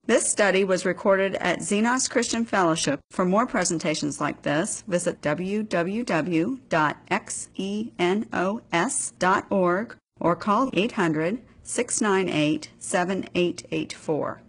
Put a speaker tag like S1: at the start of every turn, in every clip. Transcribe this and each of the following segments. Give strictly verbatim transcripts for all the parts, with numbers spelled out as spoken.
S1: This study was recorded at Xenos Christian Fellowship. For more presentations like this, visit w w w dot xenos dot org or call eight hundred, six nine eight, seven eight eight four.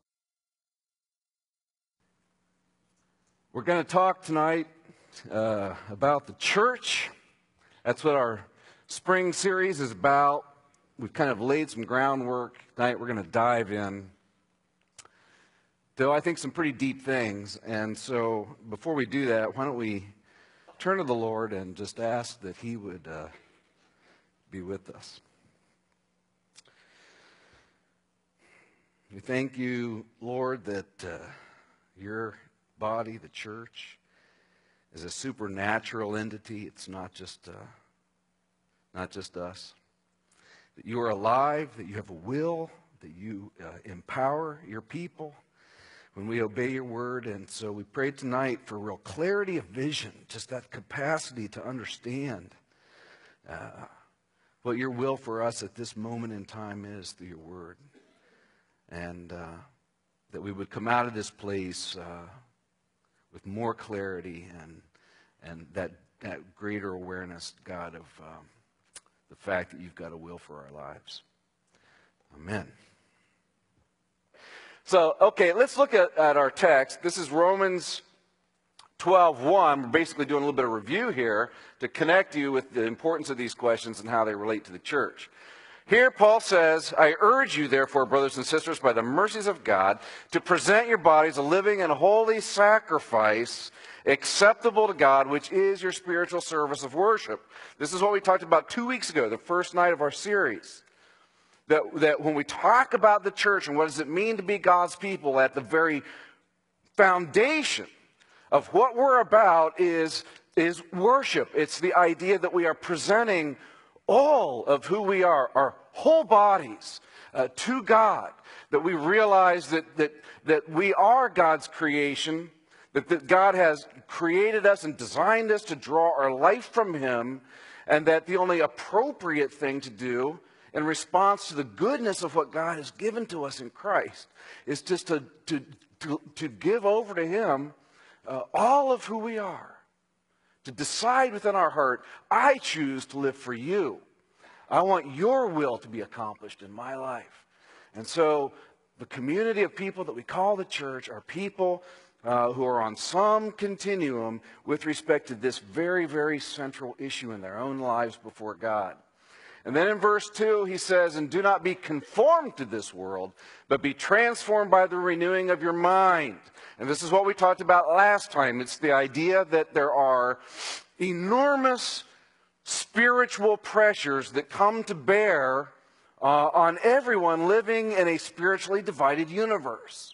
S2: We're going to talk tonight uh, about the church. That's what our spring series is about. We've kind of laid some groundwork. Tonight we're going to dive in. Though I think some pretty deep things. And so before we do that, why don't we turn to the Lord and just ask that He would uh, be with us. We thank you, Lord, that uh, your body, the church, is a supernatural entity. It's not just, uh, not just us. That you are alive, that you have a will, that you uh, empower your people when we obey your word. And so we pray tonight for real clarity of vision, just that capacity to understand uh, what your will for us at this moment in time is through your word. And uh, that we would come out of this place uh, with more clarity and and that, that greater awareness, God, of um, the fact that you've got a will for our lives. Amen. So, okay, let's look at, at our text. This is Romans twelve one. We're basically doing a little bit of review here to connect you with the importance of these questions and how they relate to the church. Here, Paul says, I urge you, therefore, brothers and sisters, by the mercies of God, to present your bodies a living and holy sacrifice acceptable to God, which is your spiritual service of worship. This is what we talked about two weeks ago, the first night of our series. That, that when we talk about the church and what does it mean to be God's people, at the very foundation of what we're about is, is worship. It's the idea that we are presenting all of who we are, our whole bodies, uh, to God. That we realize that, that, that we are God's creation, that, that God has created us and designed us to draw our life from Him, and that the only appropriate thing to do in response to the goodness of what God has given to us in Christ is just to, to, to, to give over to Him uh, all of who we are. To decide within our heart, I choose to live for you. I want your will to be accomplished in my life. And so the community of people that we call the church are people uh, who are on some continuum with respect to this very, very central issue in their own lives before God. And then in verse two, he says, and do not be conformed to this world, but be transformed by the renewing of your mind. And this is what we talked about last time. It's the idea that there are enormous spiritual pressures that come to bear uh, on everyone living in a spiritually divided universe.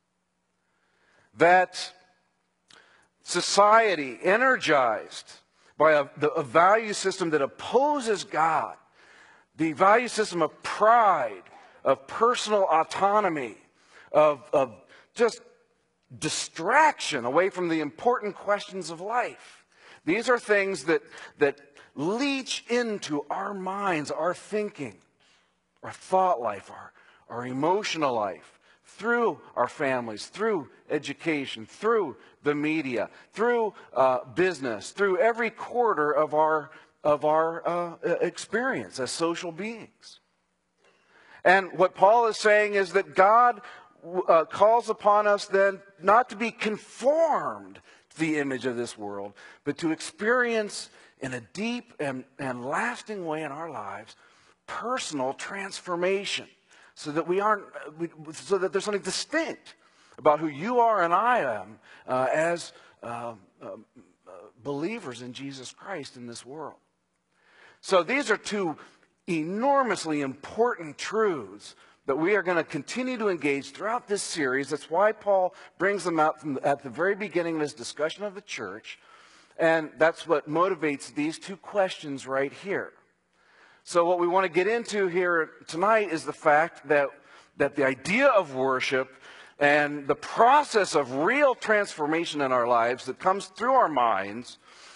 S2: That society, energized by a, the, a value system that opposes God, the value system of pride, of personal autonomy, of, of just distraction away from the important questions of life. These are things that, that leach into our minds, our thinking, our thought life, our, our emotional life, through our families, through education, through the media, through uh, business, through every quarter of our of our uh, experience as social beings. And what Paul is saying is that God uh, calls upon us then not to be conformed to the image of this world, but to experience in a deep and, and lasting way in our lives personal transformation, so that we aren't, we, so that there's something distinct about who you are and I am uh, as uh, uh, believers in Jesus Christ in this world. So these are two enormously important truths that we are going to continue to engage throughout this series. That's why Paul brings them out from the, at the very beginning of his discussion of the church. And that's what motivates these two questions right here. So what we want to get into here tonight is the fact that, that the idea of worship and the process of real transformation in our lives that comes through our minds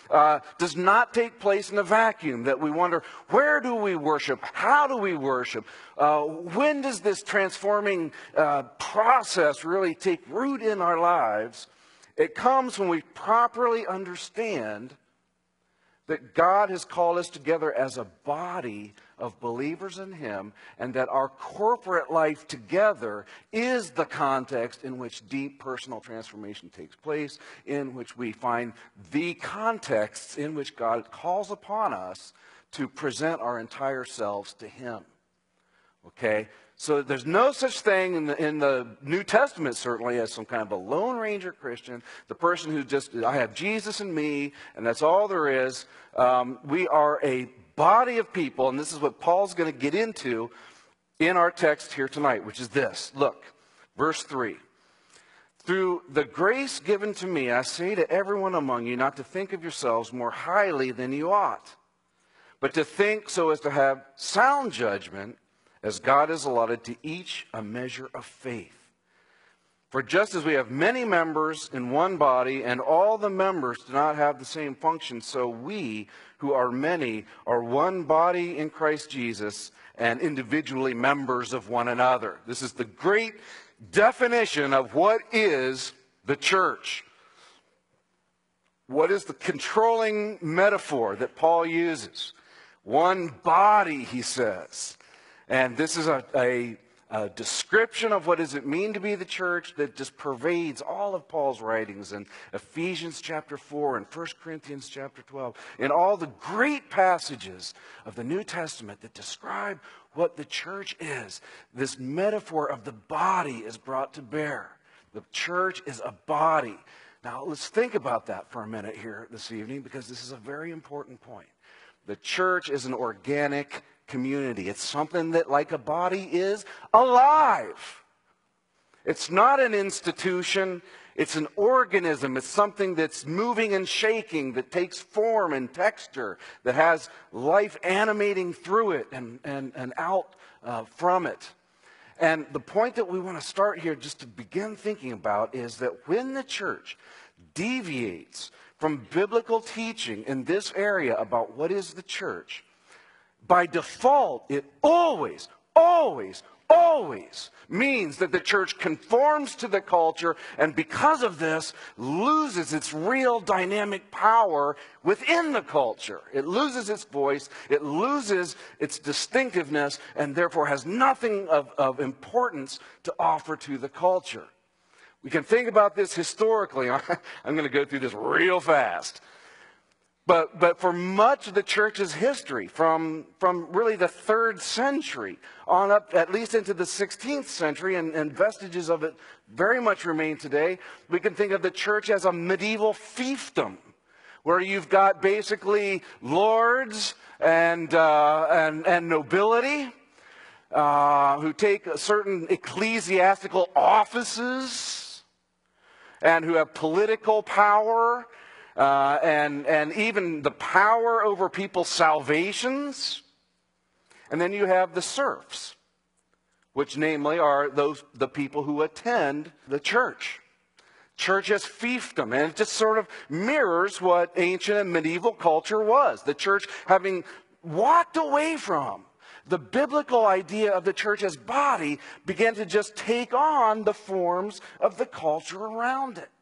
S2: uh, does not take place in a vacuum, that we wonder, where do we worship? How do we worship? Uh, when does this transforming uh, process really take root in our lives? It comes when we properly understand that God has called us together as a body of believers in Him, and that our corporate life together is the context in which deep personal transformation takes place, in which we find the contexts in which God calls upon us to present our entire selves to Him. Okay? So there's no such thing in the, in the New Testament, certainly, as some kind of a Lone Ranger Christian, the person who just, I have Jesus and me, and that's all there is. Um, we are a body of people, and this is what Paul's going to get into in our text here tonight, which is this. Look, verse three. Through the grace given to me, I say to everyone among you not to think of yourselves more highly than you ought, but to think so as to have sound judgment, as God has allotted to each a measure of faith. For just as we have many members in one body, and all the members do not have the same function, so we, who are many, are one body in Christ Jesus, and individually members of one another. This is the great definition of what is the church. What is the controlling metaphor that Paul uses? One body, he says. And this is a, a, a description of what does it mean to be the church that just pervades all of Paul's writings in Ephesians chapter four and First Corinthians chapter twelve, in all the great passages of the New Testament that describe what the church is. This metaphor of the body is brought to bear. The church is a body. Now let's think about that for a minute here this evening, because this is a very important point. The church is an organic community. It's something that, like a body, is alive. It's not an institution. It's an organism. It's something that's moving and shaking, that takes form and texture, that has life animating through it and, and, and out uh, from it. And the point that we want to start here just to begin thinking about is that when the church deviates from biblical teaching in this area about what is the church, by default, it always, always, always means that the church conforms to the culture, and because of this, loses its real dynamic power within the culture. It loses its voice, it loses its distinctiveness, and therefore has nothing of, of importance to offer to the culture. We can think about this historically. I'm going to go through this real fast. But, but for much of the church's history, from, from really the third century on up at least into the sixteenth century, and, and vestiges of it very much remain today, we can think of the church as a medieval fiefdom, where you've got basically lords and, uh, and, and nobility uh, who take certain ecclesiastical offices and who have political power. Uh, and, and even the power over people's salvations. And then you have the serfs, which namely are those the people who attend the church. Church as fiefdom, and it just sort of mirrors what ancient and medieval culture was. The church having walked away from the biblical idea of the church as body, began to just take on the forms of the culture around it.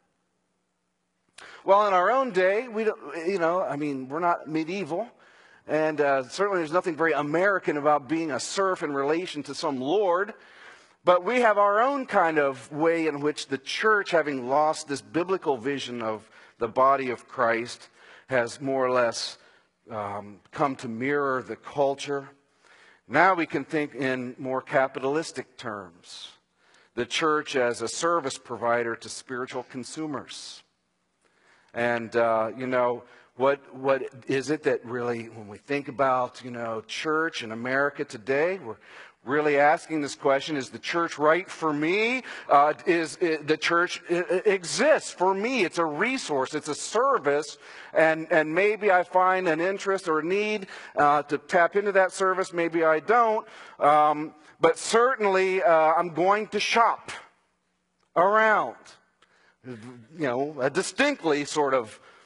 S2: Well, in our own day, we don't, you know, I mean, we're not medieval, and uh, certainly there's nothing very American about being a serf in relation to some lord, but we have our own kind of way in which the church, having lost this biblical vision of the body of Christ, has more or less um, come to mirror the culture. Now we can think in more capitalistic terms. The church as a service provider to spiritual consumers. And, uh, you know, what what is it that really, when we think about, you know, church in America today, we're really asking this question, is the church right for me? Uh, is it, the church it, it exists for me? It's a resource. It's a service. And, and maybe I find an interest or a need uh, to tap into that service. Maybe I don't. Um, but certainly uh, I'm going to shop around. You know, a distinctly sort of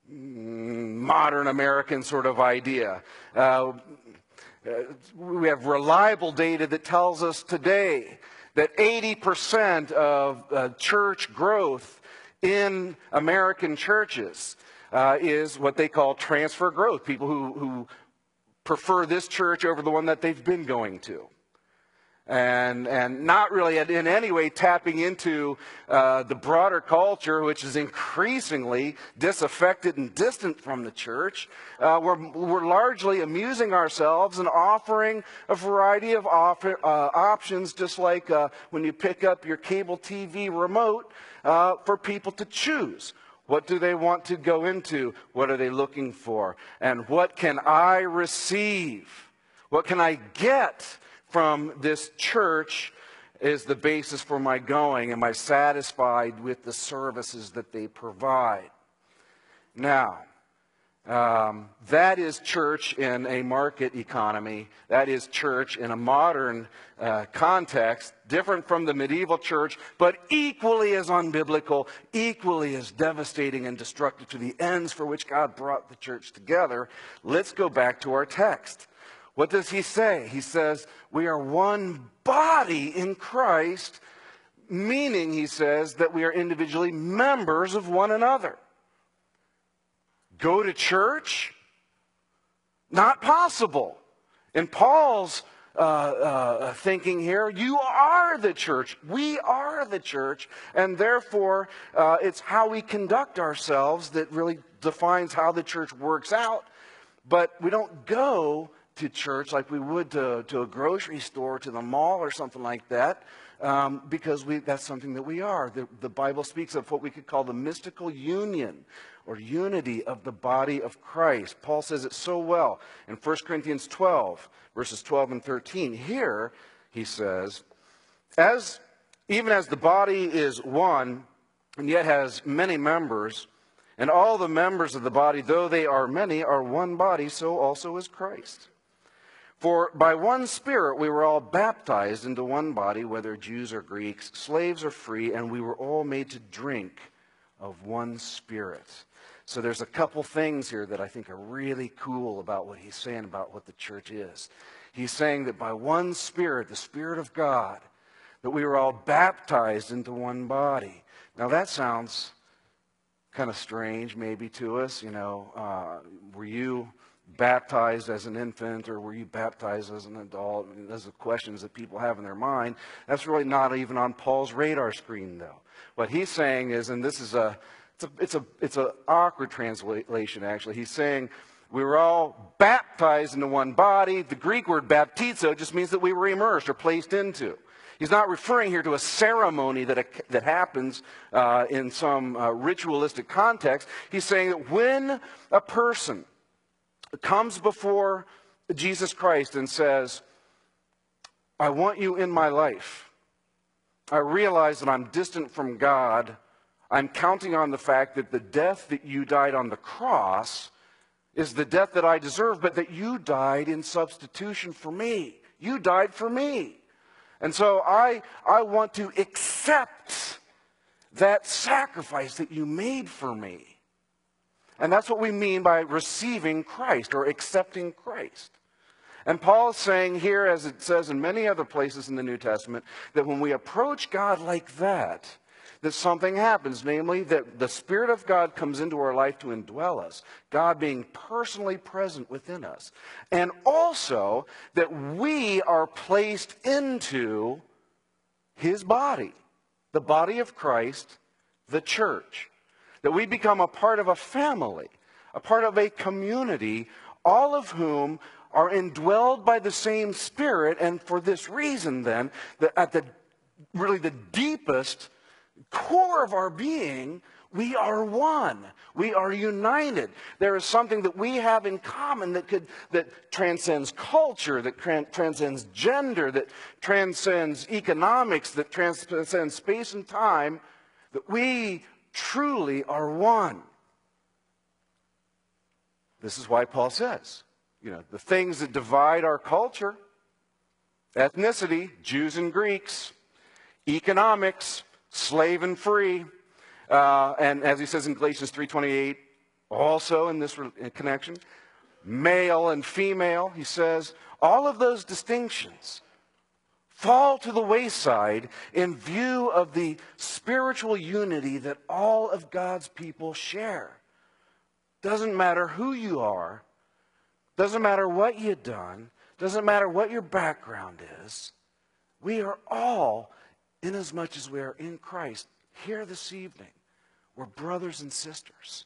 S2: modern American sort of idea. Uh, we have reliable data that tells us today that eighty percent of uh, church growth in American churches uh, is what they call transfer growth, people who, who prefer this church over the one that they've been going to. And, and not really in any way tapping into uh, the broader culture, which is increasingly disaffected and distant from the church. Uh, we're, we're largely amusing ourselves and offering a variety of offer, uh, options, just like uh, when you pick up your cable T V remote, uh, for people to choose. What do they want to go into? What are they looking for? And what can I receive? What can I get from this church is the basis for my going? Am I satisfied with the services that they provide? Now, um, that is church in a market economy. That is church in a modern uh, context, different from the medieval church, but equally as unbiblical, equally as devastating and destructive to the ends for which God brought the church together. Let's go back to our text. What does he say? He says, we are one body in Christ, meaning, he says, that we are individually members of one another. Go to church? Not possible. In Paul's uh, uh, thinking here, you are the church. We are the church, and therefore uh, it's how we conduct ourselves that really defines how the church works out. But we don't go to church like we would to, to a grocery store, to the mall or something like that, um, because we, that's something that we are. The, the Bible speaks of what we could call the mystical union or unity of the body of Christ. Paul says it so well in First Corinthians twelve, verses twelve and thirteen. Here, he says, as even as the body is one and yet has many members, and all the members of the body, though they are many, are one body, so also is Christ. For by one Spirit we were all baptized into one body, whether Jews or Greeks, slaves or free, and we were all made to drink of one Spirit. So there's a couple things here that I think are really cool about what he's saying about what the church is. He's saying that by one Spirit, the Spirit of God, that we were all baptized into one body. Now that sounds kind of strange maybe to us. You know, uh, were you baptized as an infant, or were you baptized as an adult? I mean, those are questions that people have in their mind. That's really not even on Paul's radar screen, though. What he's saying is, and this is a, it's a, it's a, it's an awkward translation, actually. He's saying we were all baptized into one body. The Greek word baptizo just means that we were immersed or placed into. He's not referring here to a ceremony that, that happens uh, in some uh, ritualistic context. He's saying that when a person comes before Jesus Christ and says, I want you in my life. I realize that I'm distant from God. I'm counting on the fact that the death that you died on the cross is the death that I deserve, but that you died in substitution for me. You died for me. And so I, I want to accept that sacrifice that you made for me. And that's what we mean by receiving Christ or accepting Christ. And Paul is saying here, as it says in many other places in the New Testament, that when we approach God like that, that something happens, namely that the Spirit of God comes into our life to indwell us, God being personally present within us. And also that we are placed into His body, the body of Christ, the church. That we become a part of a family, a part of a community, all of whom are indwelled by the same Spirit. And for this reason, then, that at the really the deepest core of our being, we are one. We are united. There is something that we have in common that could that transcends culture, that tran- transcends gender, that transcends economics, that transcends space and time, that we truly are one. This is why Paul says, you know, the things that divide our culture, ethnicity, Jews and Greeks, economics, slave and free, uh, and as he says in Galatians three twenty-eight, Also in this re- connection, male and female, he says, all of those distinctions fall to the wayside in view of the spiritual unity that all of God's people share. Doesn't matter who you are, doesn't matter what you've done, doesn't matter what your background is, we are all, inasmuch as we are in Christ, here this evening, we're brothers and sisters.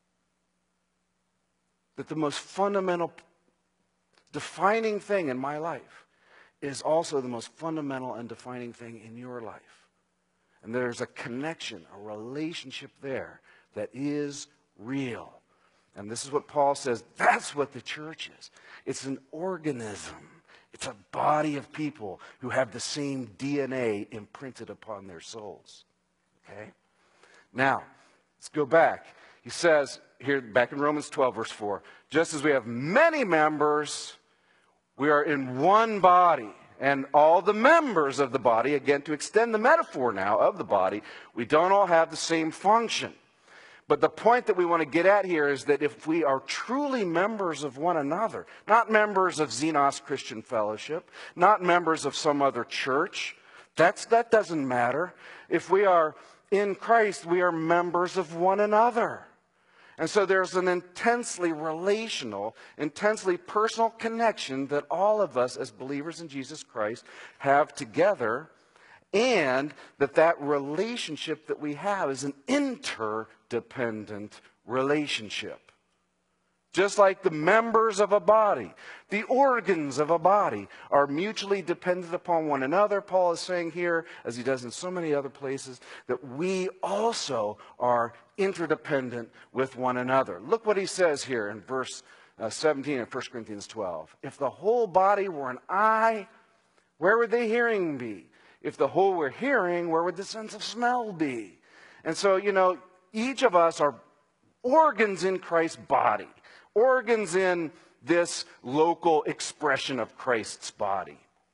S2: That the most fundamental defining thing in my life is also the most fundamental and defining thing in your life. And there's a connection, a relationship there that is real. And this is what Paul says, that's what the church is. It's an organism. It's a body of people who have the same D N A imprinted upon their souls. Okay? Now, let's go back. He says here, back in Romans twelve, verse four, just as we have many members, we are in one body. And all the members of the body, again, to extend the metaphor now of the body, we don't all have the same function. But the point that we want to get at here is that if we are truly members of one another, not members of Xenos Christian Fellowship, not members of some other church, that's, that doesn't matter. If we are in Christ, we are members of one another. And so there's an intensely relational, intensely personal connection that all of us as believers in Jesus Christ have together, and that that relationship that we have is an interdependent relationship. Just like the members of a body, the organs of a body are mutually dependent upon one another. Paul is saying here, as he does in so many other places, that we also are interdependent with one another. Look what he says here in verse uh, seventeen of First Corinthians twelve. If the whole body were an eye, where would the hearing be? If the whole were hearing, where would the sense of smell be? And so, you know, each of us are organs in Christ's body. Organs in this local expression of Christ's body.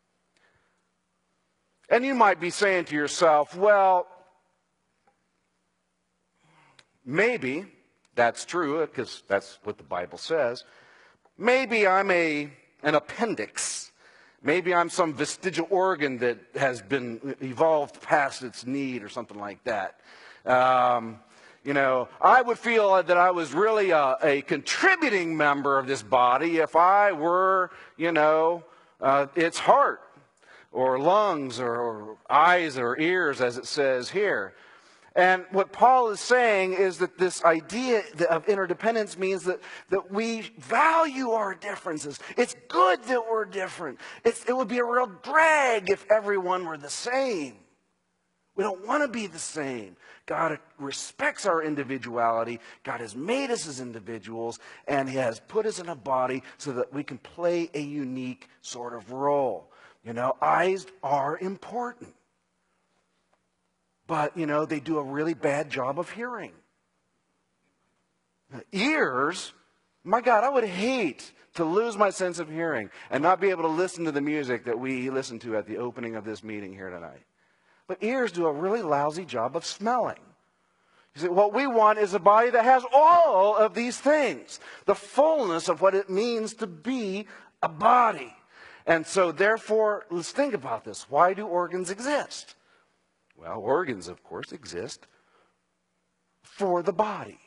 S2: And you might be saying to yourself, well, maybe that's true, because that's what the Bible says. Maybe I'm a, an appendix. Maybe I'm some vestigial organ that has been evolved past its need or something like that. Um, you know, I would feel that I was really a, a contributing member of this body if I were, you know, uh, its heart or lungs or, or eyes or ears, as it says here. And what Paul is saying is that this idea of interdependence means that, that we value our differences. It's good that we're different. It's, it would be a real drag if everyone were the same. We don't want to be the same. God respects our individuality. God has made us as individuals, and He has put us in a body so that we can play a unique sort of role. You know, eyes are important. But, you know, they do a really bad job of hearing. Ears, my God, I would hate to lose my sense of hearing and not be able to listen to the music that we listened to at the opening of this meeting here tonight. But ears do a really lousy job of smelling. You see, what we want is a body that has all of these things, the fullness of what it means to be a body. And so, therefore, let's think about this. Why do organs exist? Well, organs, of course, exist for the body.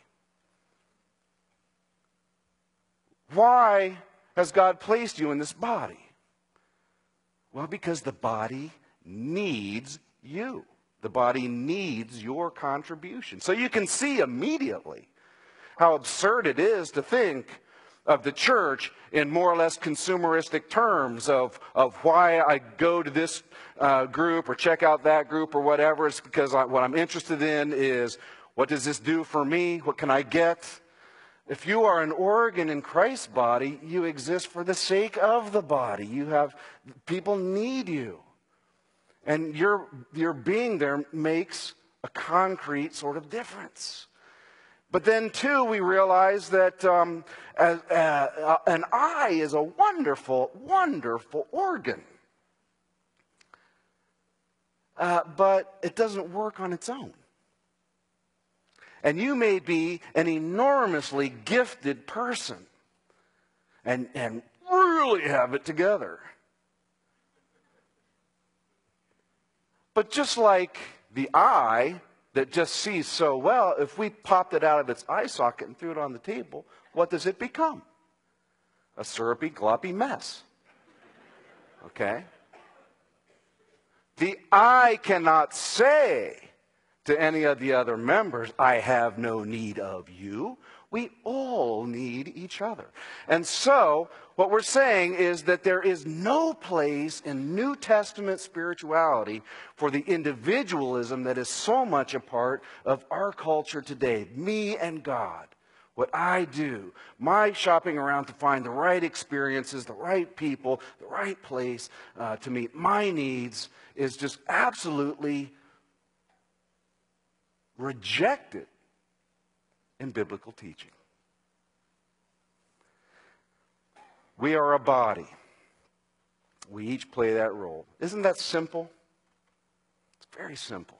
S2: Why has God placed you in this body? Well, because the body needs you. The body needs your contribution. So you can see immediately how absurd it is to think of the church in more or less consumeristic terms of, of why I go to this uh, group or check out that group or whatever. It's because I, what I'm interested in is, what does this do for me? What can I get? If you are an organ in Christ's body, you exist for the sake of the body. You have, people need you. And your, your being there makes a concrete sort of difference. But then, too, we realize that um, uh, uh, an eye is a wonderful, wonderful organ. Uh, but it doesn't work on its own. And you may be an enormously gifted person and, and really have it together. But just like the eye that just sees so well, if we popped it out of its eye socket and threw it on the table, what does it become? A syrupy, gloppy mess. Okay? The eye cannot say to any of the other members, I have no need of you. We all need each other. And so, what we're saying is that there is no place in New Testament spirituality for the individualism that is so much a part of our culture today. Me and God. What I do, my shopping around to find the right experiences, the right people, the right place uh, to meet my needs is just absolutely rejected in biblical teaching. We are a body. We each play that role. Isn't that simple? It's very simple.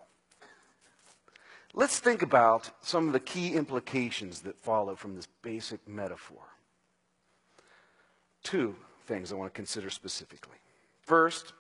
S2: Let's think about some of the key implications that follow from this basic metaphor. Two things I want to consider specifically. First,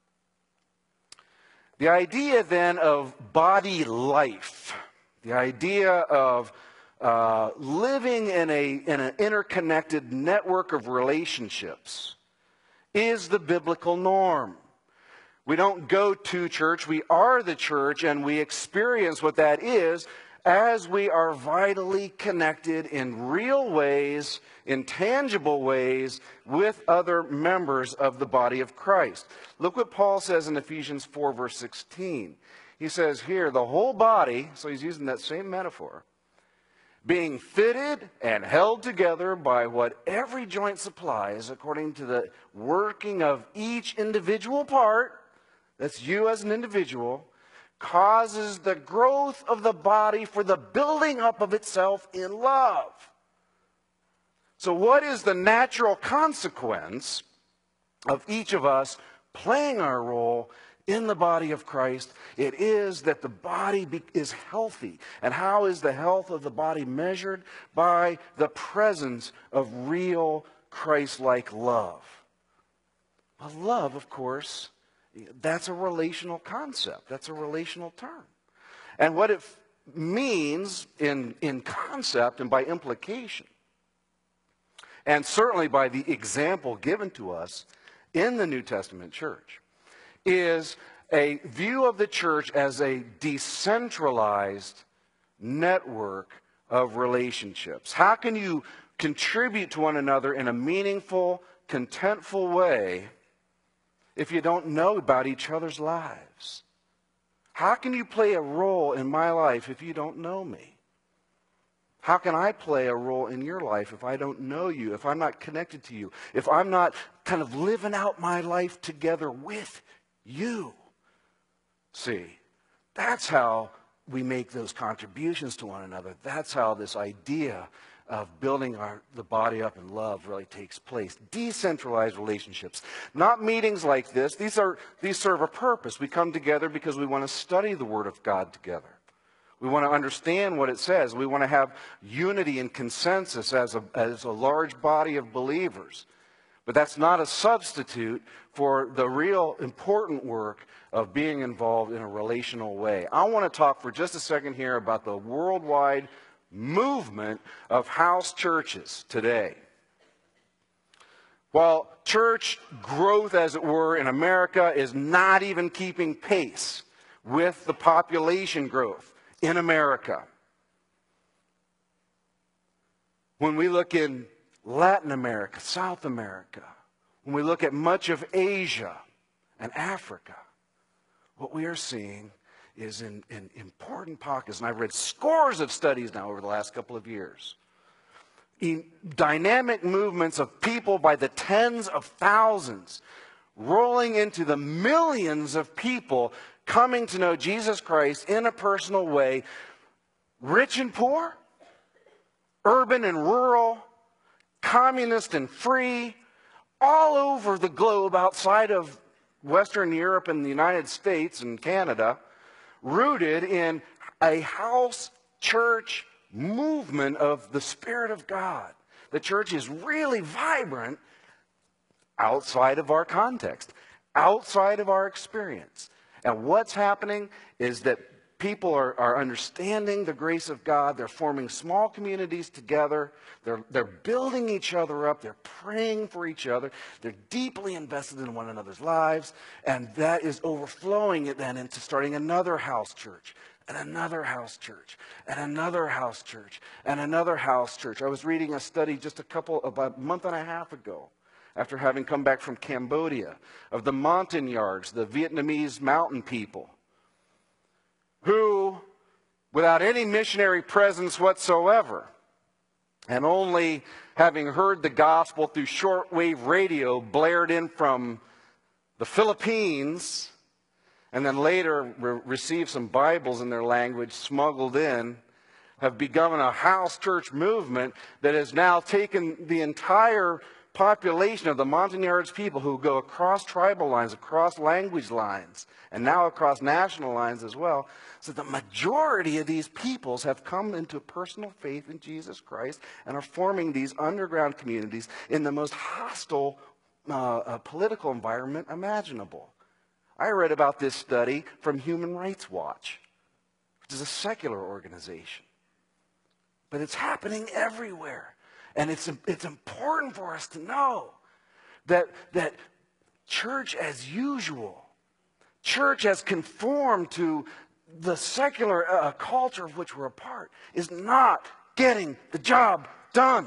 S2: the idea then of body life, the idea of uh, living in, a, in an interconnected network of relationships is the biblical norm. We don't go to church, we are the church, and we experience what that is as we are vitally connected in real ways, in tangible ways, with other members of the body of Christ. Look what Paul says in Ephesians four, verse sixteen. He says here, the whole body, so he's using that same metaphor, being fitted and held together by what every joint supplies according to the working of each individual part, that's you as an individual, causes the growth of the body for the building up of itself in love. So what is the natural consequence of each of us playing our role in the body of Christ? It is that the body be, is healthy. And how is the health of the body measured? By the presence of real Christ-like love. Well, love, of course, that's a relational concept. That's a relational term. And what it f- means in, in concept and by implication, and certainly by the example given to us in the New Testament church, is a view of the church as a decentralized network of relationships. How can you contribute to one another in a meaningful, contentful way if you don't know about each other's lives? How can you play a role in my life if you don't know me? How can I play a role in your life if I don't know you, if I'm not connected to you, if I'm not kind of living out my life together with you? See, that's how we make those contributions to one another. That's how this idea of building our, the body up in love really takes place. Decentralized relationships. Not meetings like this. These are these serve a purpose. We come together because we want to study the Word of God together. We want to understand what it says. We want to have unity and consensus as a, as a large body of believers. But that's not a substitute for the real important work of being involved in a relational way. I want to talk for just a second here about the worldwide movement of house churches today. While church growth, as it were, in America is not even keeping pace with the population growth in America. When we look in Latin America, South America, when we look at much of Asia and Africa, what we are seeing is in, in important pockets, and I've read scores of studies now over the last couple of years, in dynamic movements of people by the tens of thousands, rolling into the millions of people coming to know Jesus Christ in a personal way, rich and poor, urban and rural, communist and free, all over the globe outside of Western Europe and the United States and Canada, rooted in a house church movement of the Spirit of God. The church is really vibrant outside of our context, outside of our experience. And what's happening is that people are, are understanding the grace of God. They're forming small communities together. They're, they're building each other up. They're praying for each other. They're deeply invested in one another's lives. And that is overflowing it then into starting another house church, and another house church, and another house church, and another house church. I was reading a study just a couple, about a month and a half ago, after having come back from Cambodia, of the Montagnards, the Vietnamese mountain people, who, without any missionary presence whatsoever, and only having heard the gospel through shortwave radio blared in from the Philippines, and then later re- received some Bibles in their language smuggled in, have begun a house church movement that has now taken the entire population of the Montagnards people, who go across tribal lines, across language lines, and now across national lines as well. So the majority of these peoples have come into personal faith in Jesus Christ and are forming these underground communities in the most hostile uh, uh, political environment imaginable. I read about this study from Human Rights Watch, which is a secular organization. But it's happening everywhere. And it's, it's important for us to know that, that church as usual, church as conformed to the secular uh, culture of which we're a part, is not getting the job done.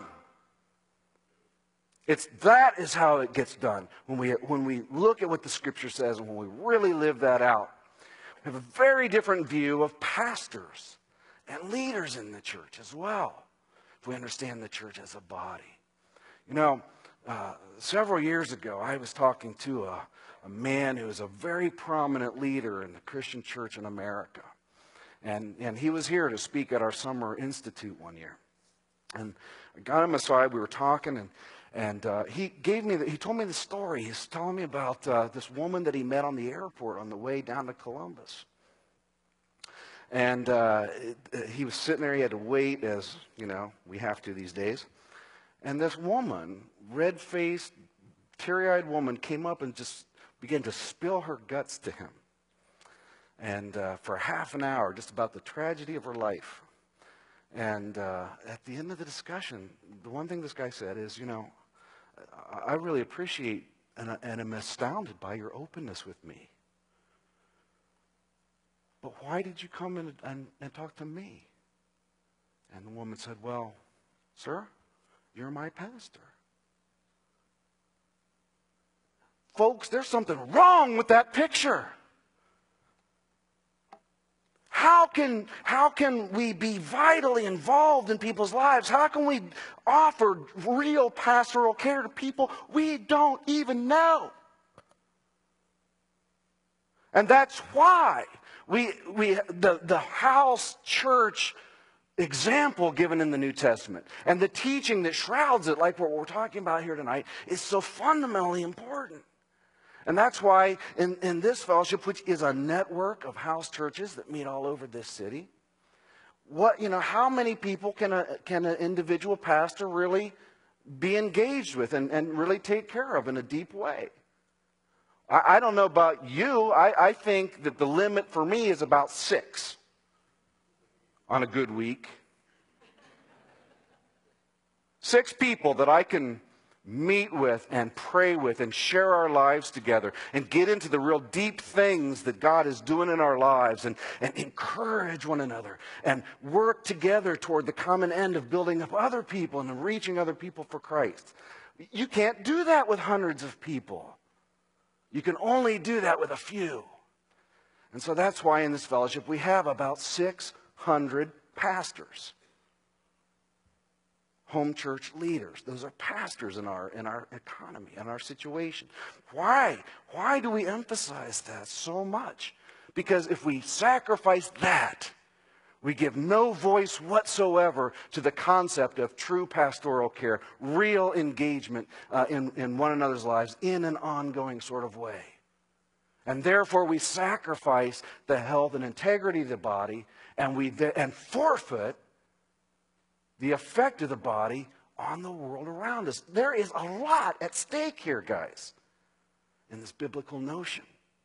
S2: It's, that is how it gets done. When we, when we look at what the Scripture says and when we really live that out, we have a very different view of pastors and leaders in the church as well, if we understand the church as a body. You know, uh, several years ago, I was talking to a, a man who is a very prominent leader in the Christian church in America. And, and he was here to speak at our summer institute one year. And I got him aside, we were talking, and And uh, he gave me, the, he told me the story. He's telling me about uh, this woman that he met on the airport on the way down to Columbus. And uh, it, he was sitting there. He had to wait, as you know, we have to these days. And this woman, red-faced, teary-eyed woman, came up and just began to spill her guts to him. And uh, for half an hour, just about the tragedy of her life. And uh, at the end of the discussion, the one thing this guy said is, you know, I really appreciate and, and am astounded by your openness with me. But why did you come in and, and talk to me? And the woman said, well, sir, you're my pastor. Folks, there's something wrong with that picture. How can, how can we be vitally involved in people's lives? How can we offer real pastoral care to people we don't even know? And that's why we, we, the, the house church example given in the New Testament and the teaching that shrouds it, like what we're talking about here tonight, is so fundamentally important. And that's why in, in this fellowship, which is a network of house churches that meet all over this city, what, you know, how many people can, a, can an individual pastor really be engaged with and, and really take care of in a deep way? I, I don't know about you. I, I think that the limit for me is about six on a good week. Six people that I can meet with and pray with and share our lives together and get into the real deep things that God is doing in our lives and, and encourage one another and work together toward the common end of building up other people and reaching other people for Christ. You can't do that with hundreds of people. You can only do that with a few. And so that's why in this fellowship we have about six hundred pastors. Home church leaders. Those are pastors in our in our economy, in our situation. Why? Why do we emphasize that so much? Because if we sacrifice that, we give no voice whatsoever to the concept of true pastoral care, real engagement uh, in, in one another's lives in an ongoing sort of way. And therefore we sacrifice the health and integrity of the body and we and forfeit the effect of the body on the world around us. There is a lot at stake here, guys, in this biblical notion.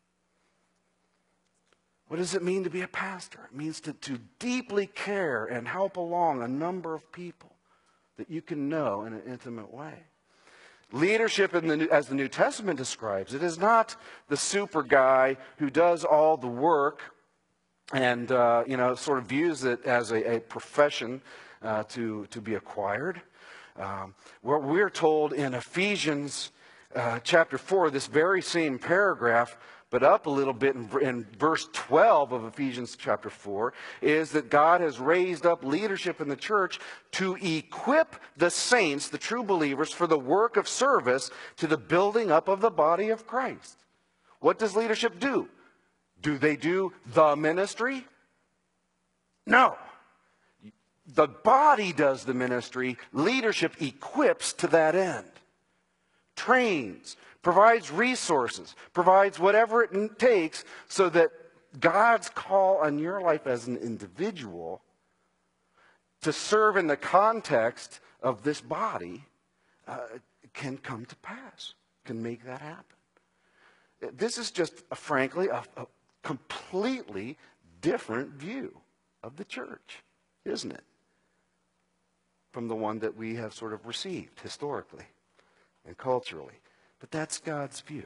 S2: What does it mean to be a pastor? It means to, to deeply care and help along a number of people that you can know in an intimate way. Leadership, in the, as the New Testament describes it, is not the super guy who does all the work and uh, you know sort of views it as a, a profession uh, to, to be acquired. Um, what we're told in Ephesians uh, chapter four, this very same paragraph, but up a little bit in, in verse twelve of Ephesians chapter four, is that God has raised up leadership in the church to equip the saints, the true believers, for the work of service to the building up of the body of Christ. What does leadership do? Do they do the ministry? No. The body does the ministry. Leadership equips to that end. Trains, provides resources, provides whatever it takes so that God's call on your life as an individual to serve in the context of this body uh, can come to pass, can make that happen. This is just, a, frankly, a, a completely different view of the church, isn't it? From the one that we have sort of received historically and culturally. But that's God's view.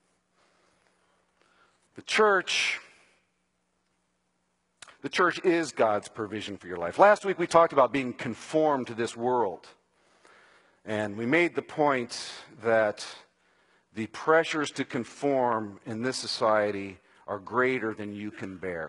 S2: The church, the church is God's provision for your life. Last week we talked about being conformed to this world. And we made the point that the pressures to conform in this society are greater than you can bear.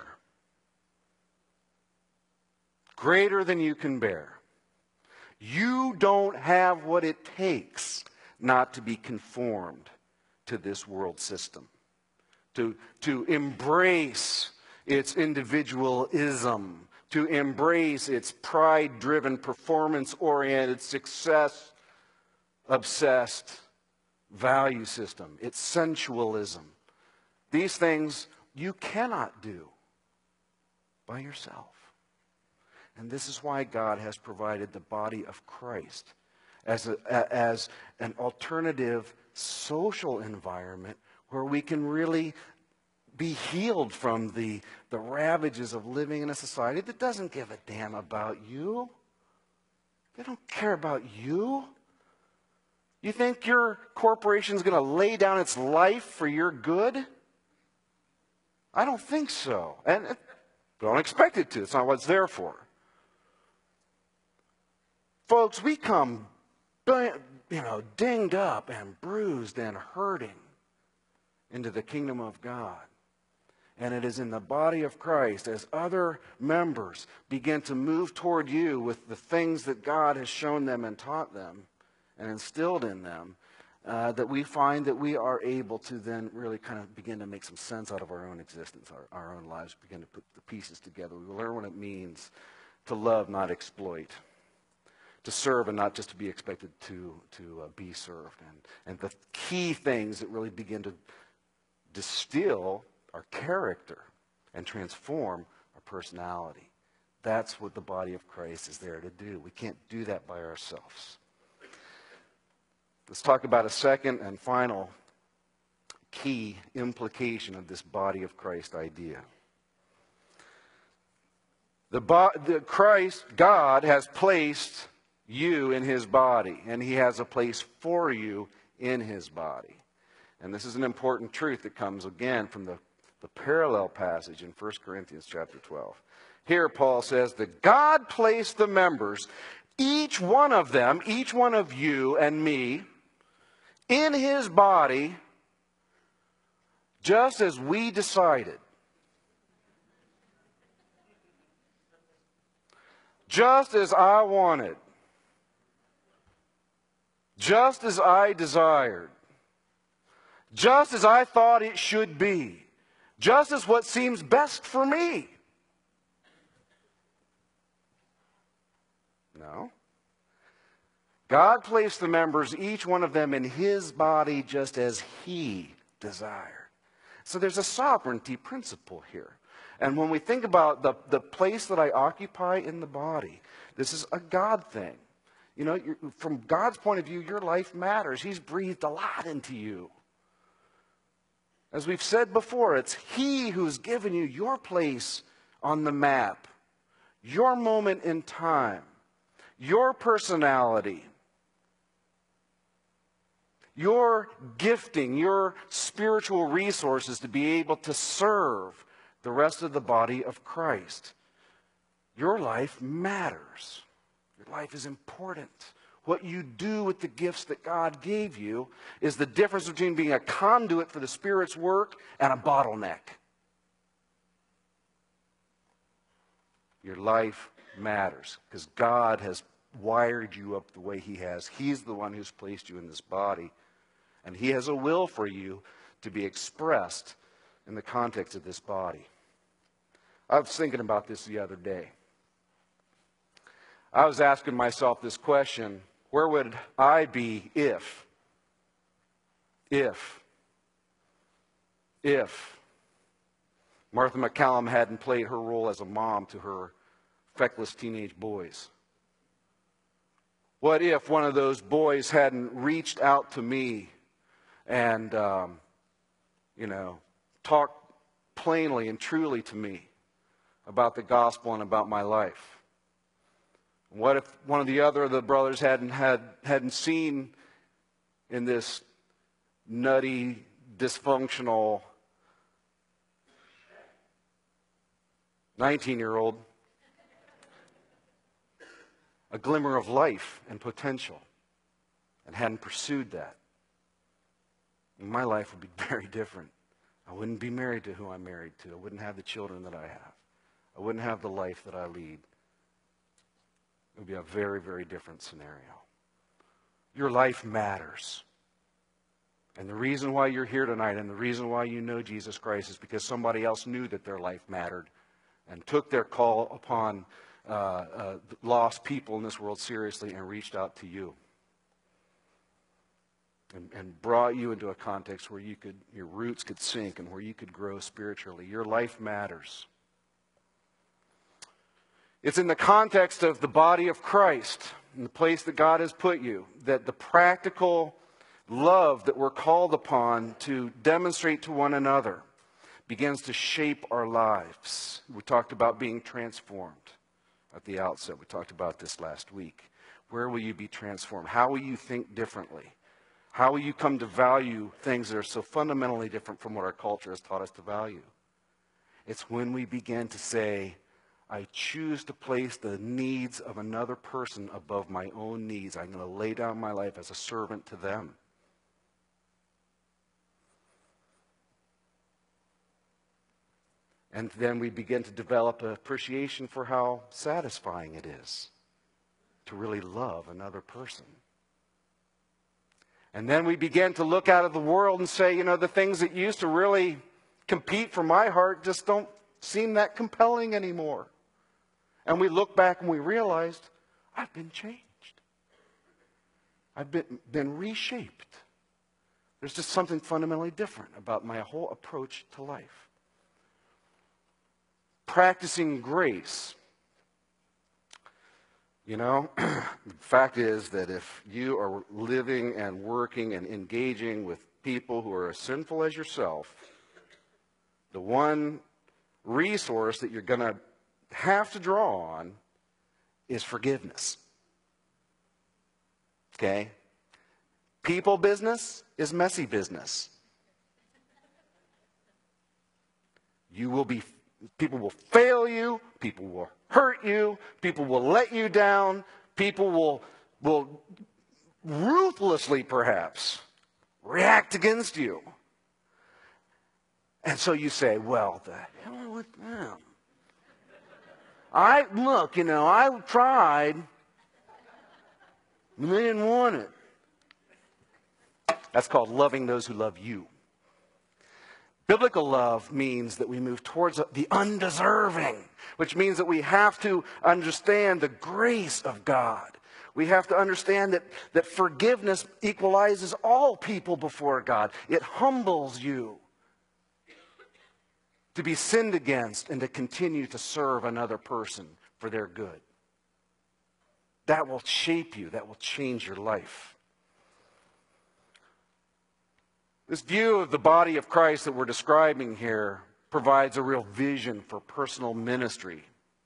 S2: Greater than you can bear. You don't have what it takes not to be conformed to this world system, to, to embrace its individualism, to embrace its pride-driven, performance-oriented, success-obsessed value system, its sensualism. These things you cannot do by yourself. And this is why God has provided the body of Christ as, a, as an alternative social environment where we can really be healed from the, the ravages of living in a society that doesn't give a damn about you. They don't care about you. You think your corporation is going to lay down its life for your good? I don't think so. And don't expect it to. It's not what it's there for. Folks, we come, you know, dinged up and bruised and hurting into the kingdom of God. And it is in the body of Christ, as other members begin to move toward you with the things that God has shown them and taught them and instilled in them, uh, that we find that we are able to then really kind of begin to make some sense out of our own existence, our, our own lives, begin to put the pieces together. We learn what it means to love, not exploit, to serve and not just to be expected to, to uh, be served. And, and the key things that really begin to distill our character and transform our personality. That's what the body of Christ is there to do. We can't do that by ourselves. Let's talk about a second and final key implication of this body of Christ idea. The, bo- the Christ, God, has placed you in his body, and he has a place for you in his body. And this is an important truth that comes again from the, the parallel passage in First Corinthians chapter twelve. Here Paul says that God placed the members, each one of them, each one of you and me, in his body just as we decided. Just as I wanted. Just as I desired. Just as I thought it should be. Just as what seems best for me. No. God placed the members, each one of them, in his body just as he desired. So there's a sovereignty principle here. And when we think about the, the place that I occupy in the body, this is a God thing. You know, you're, from God's point of view, your life matters. He's breathed a lot into you. As we've said before, it's He who's given you your place on the map, your moment in time, your personality, your gifting, your spiritual resources to be able to serve the rest of the body of Christ. Your life matters. Your life is important. What you do with the gifts that God gave you is the difference between being a conduit for the Spirit's work and a bottleneck. Your life matters because God has wired you up the way He has. He's the one who's placed you in this body. And He has a will for you to be expressed in the context of this body. I was thinking about this the other day. I was asking myself this question, where would I be if, if, if Martha MacCallum hadn't played her role as a mom to her feckless teenage boys? What if one of those boys hadn't reached out to me and, um, you know, talked plainly and truly to me about the gospel and about my life? What if one of the other of the brothers hadn't had hadn't seen in this nutty, dysfunctional nineteen-year-old a glimmer of life and potential and hadn't pursued that? My life would be very different. I wouldn't be married to who I'm married to. I wouldn't have the children that I have. I wouldn't have the life that I lead. It would be a very, very different scenario. Your life matters. And the reason why you're here tonight and the reason why you know Jesus Christ is because somebody else knew that their life mattered and took their call upon uh, uh, lost people in this world seriously and reached out to you. And, and brought you into a context where you could, your roots could sink and where you could grow spiritually. Your life matters. It's in the context of the body of Christ, in the place that God has put you, that the practical love that we're called upon to demonstrate to one another begins to shape our lives. We talked about being transformed at the outset. We talked about this last week. Where will you be transformed? How will you think differently? How will you come to value things that are so fundamentally different from what our culture has taught us to value? It's when we begin to say, I choose to place the needs of another person above my own needs. I'm going to lay down my life as a servant to them. And then we begin to develop an appreciation for how satisfying it is to really love another person. And then we begin to look out at the world and say, you know, the things that used to really compete for my heart just don't seem that compelling anymore. And we look back and we realized, I've been changed. I've been, been reshaped. There's just something fundamentally different about my whole approach to life. Practicing grace. You know, the fact is that if you are living and working and engaging with people who are as sinful as yourself, the one resource that you're going to have to draw on is forgiveness. Okay? People business is messy business. You will be, people will fail you, people will hurt you, people will let you down, people will, will ruthlessly perhaps react against you. And so you say, well, the hell with them. I, look, you know, I tried, and they didn't want it. That's called loving those who love you. Biblical love means that we move towards the undeserving, which means that we have to understand the grace of God. We have to understand that, that forgiveness equalizes all people before God. It humbles you to be sinned against, and to continue to serve another person for their good. That will shape you. That will change your life. This view of the body of Christ that we're describing here provides a real vision for personal ministry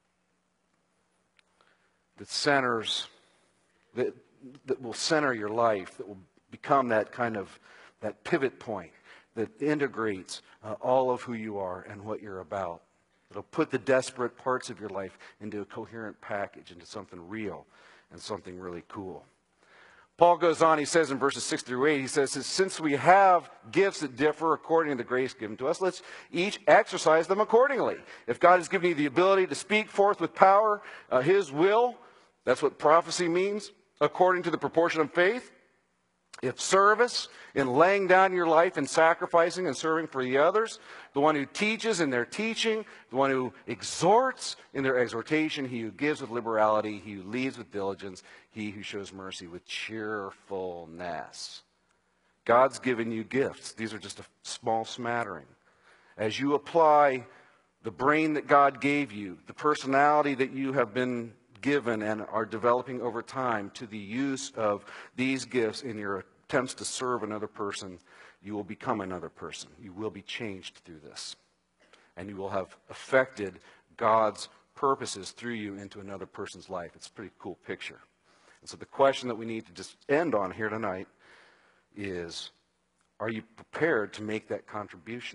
S2: that centers, that, that will center your life, that will become that kind of, that pivot point that integrates uh, all of who you are and what you're about. It'll put the desperate parts of your life into a coherent package, into something real and something really cool. Paul goes on, he says in verses six through eight, he says, since we have gifts that differ according to the grace given to us, let's each exercise them accordingly. If God has given you the ability to speak forth with power, uh, his will, that's what prophecy means, according to the proportion of faith. If service, in laying down your life and sacrificing and serving for the others, the one who teaches in their teaching, the one who exhorts in their exhortation, he who gives with liberality, he who leads with diligence, he who shows mercy with cheerfulness. God's given you gifts. These are just a small smattering. As you apply the brain that God gave you, the personality that you have been given and are developing over time to the use of these gifts in your attempts to serve another person, you will become another person. You will be changed through this. And you will have affected God's purposes through you into another person's life. It's a pretty cool picture. And so the question that we need to just end on here tonight is, are you prepared to make that contribution?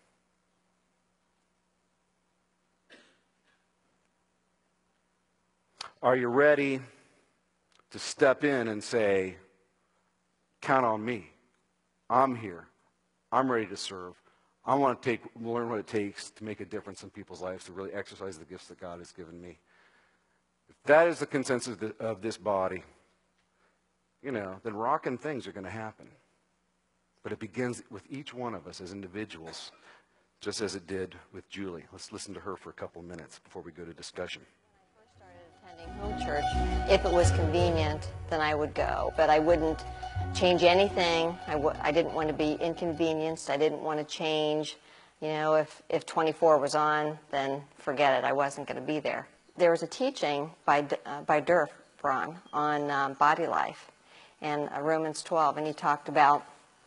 S2: Are you ready to step in and say, count on me. I'm here. I'm ready to serve. I want to take, learn what it takes to make a difference in people's lives, to really exercise the gifts that God has given me. If that is the consensus of this body, you know, then rocking things are going to happen. But it begins with each one of us as individuals, just as it did with Julie. Let's listen to her for a couple of minutes before we go to discussion.
S3: Home church, if it was convenient, then I would go, but I wouldn't change anything. I, w I didn't want to be inconvenienced. I didn't want to change. You know, if, if twenty-four was on, then forget it. I wasn't going to be there. There was a teaching by, uh, by Durf Braun on um, body life and uh, Romans twelve, and he talked about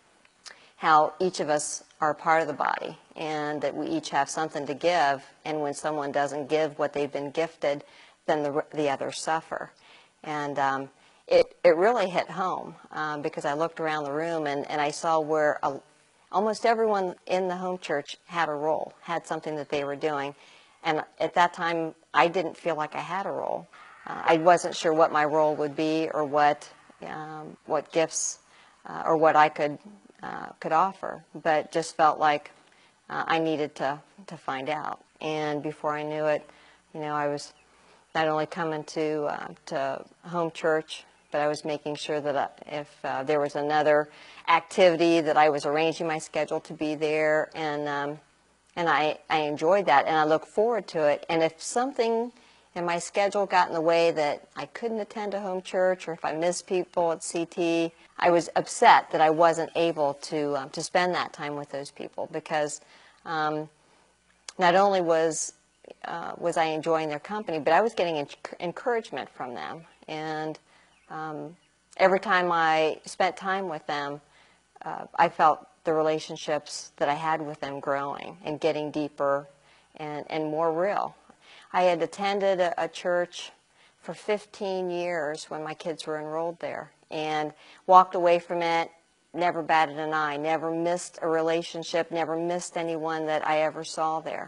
S3: how each of us are part of the body and that we each have something to give, and when someone doesn't give what they've been gifted, then the, the others suffer. And um, it, it really hit home um, because I looked around the room and, and I saw where a, almost everyone in the home church had a role, had something that they were doing. And at that time, I didn't feel like I had a role. Uh, I wasn't sure what my role would be or what, um, what gifts uh, or what I could, uh, could offer, but just felt like uh, I needed to, to find out. And before I knew it, you know, I was not only coming to, uh, to home church, but I was making sure that I, if uh, there was another activity that I was arranging my schedule to be there, and um, and I, I enjoyed that, and I look forward to it. And if something in my schedule got in the way that I couldn't attend a home church, or if I missed people at C T, I was upset that I wasn't able to, um, to spend that time with those people, because um, not only was Uh, was I enjoying their company, but I was getting enc encouragement from them. And um, every time I spent time with them, uh, I felt the relationships that I had with them growing and getting deeper and, and more real. I had attended a, a church for fifteen years when my kids were enrolled there, and walked away from it, never batted an eye, never missed a relationship, never missed anyone that I ever saw there.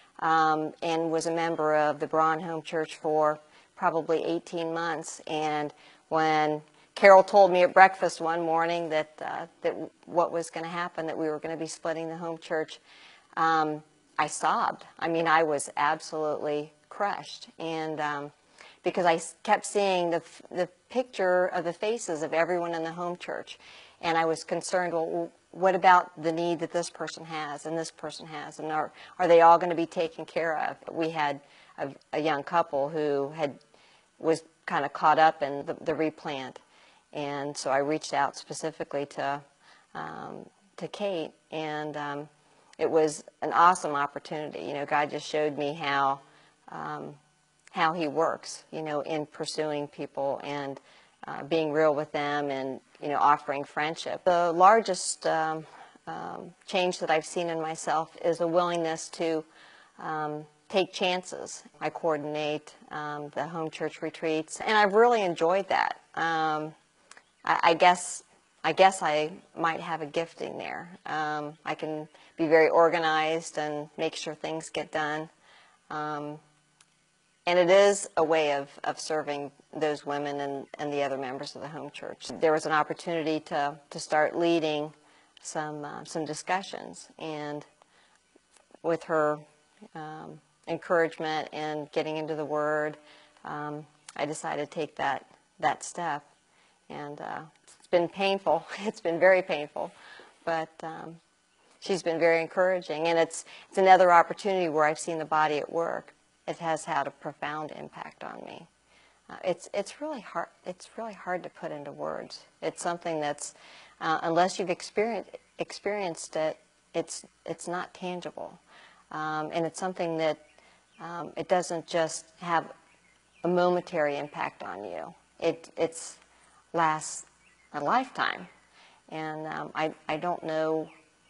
S3: Um, and was a member of the Braun Home Church for probably eighteen months. And when Carol told me at breakfast one morning that, uh, that what was going to happen, that we were going to be splitting the home church, um, I sobbed. I mean, I was absolutely crushed. And um, because I kept seeing the, the picture of the faces of everyone in the home church. And I was concerned, well, what about the need that this person has and this person has? And are, are they all going to be taken care of? We had a, a young couple who had was kind of caught up in the, the replant. And so I reached out specifically to, um, to Kate, and um, it was an awesome opportunity. You know, God just showed me how um, how He works, you know, in pursuing people and uh, being real with them and, you know, offering friendship. The largest um, um, change that I've seen in myself is a willingness to um, take chances. I coordinate um, the home church retreats, and I've really enjoyed that. Um, I, I guess I guess I might have a gifting there. Um, I can be very organized and make sure things get done. Um, and it is a way of, of serving those women and, and the other members of the home church. There was an opportunity to, to start leading some, uh, some discussions, and with her um, encouragement and getting into the Word, um, I decided to take that, that step. And uh, it's been painful. It's been very painful. But um, she's been very encouraging. And it's, it's another opportunity where I've seen the body at work. It has had a profound impact on me. Uh, it's, it's, really hard, it's really hard to put into words. It's something that's, uh, unless you've experienced, experienced it, it's, it's not tangible. Um, and it's something that um, it doesn't just have a momentary impact on you. It it's lasts a lifetime. And um, I, I don't know